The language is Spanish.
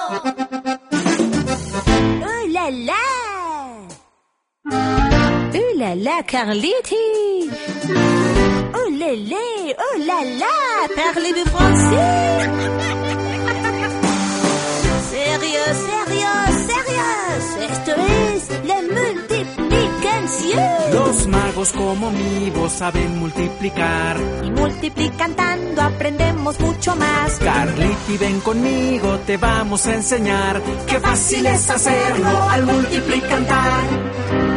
Oh là là! Oh là là, Carletti! Oh lélé! Oh là là! Parlez-vous français? Sérieux, sérieux, sérieux! Esto es la multiplicación. Los magos como mi voz saben multiplicar. Y multiplicando aprendemos mucho más. Carliti, ven conmigo, te vamos a enseñar. Qué fácil es hacerlo al multiplicar.